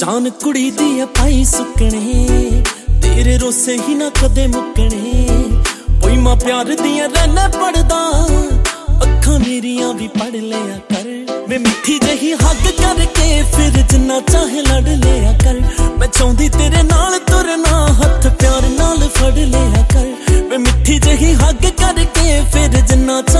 जान कुड़ी दी है पाई सुकने तेरे रोसे ही ना कदे मुकने कोई मां प्यार दिया रहना पढ़दा अखा मेरिया भी पढ़ लिया कर वे मिठी जही हग करके फिर जिन्ना चाहे लड़ लिया कर